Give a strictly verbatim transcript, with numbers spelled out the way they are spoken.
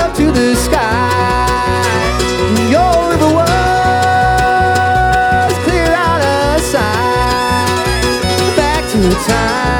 up to the sky. Your river was clear out of sight. Back to the time